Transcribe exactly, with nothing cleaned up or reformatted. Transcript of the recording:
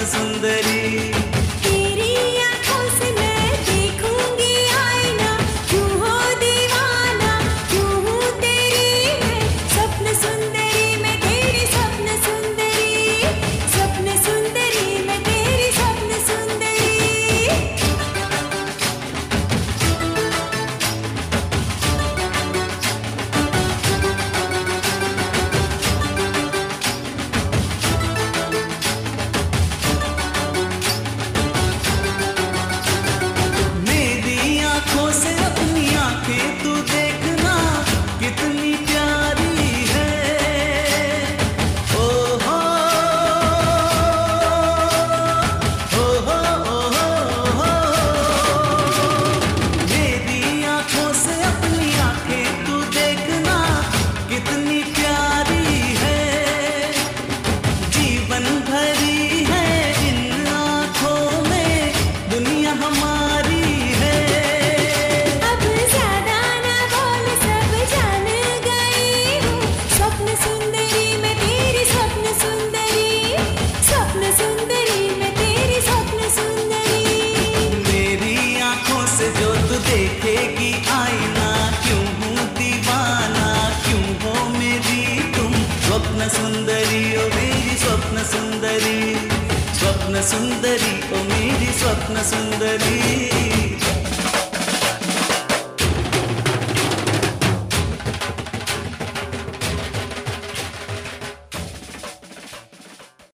स्वप्न सुंदरी। तेरी आँखों से मैं देखूंगी आईना, क्यों हो दीवाना, क्यों हूँ तेरी मैं स्वप्न सुंदरी, मैं तेरी स्वप्न सुंदरी, स्वप्न सुंदरी मैं तेरी स्वप्न सुंदरी। मेरी आंखों से अपनी आंखें तू देखना, कितनी प्यारी है। ओ हो ओ हो ओ हो हो। मेरी आंखों से अपनी आंखें तू देखना, कितनी प्यारी है। जीवन भरी है इन आंखों में दुनिया हमारी है। अब ज्यादा ना बोल, सब जान गई हूँ, स्वप्न सुंदरी मैं तेरी स्वप्न सुंदरी, स्वप्न सुंदरी मैं तेरी स्वप्न सुंदरी। मेरी आंखों से जो तू देखेगी आईना, क्यों हूँ दीवाना, क्यों हो मेरी तुम स्वप्न सुंदरी, ओ मेरी स्वप्न सुंदरी, स्वप्न सुंदरी, ओ मेरी स्वप्न सुंदरी।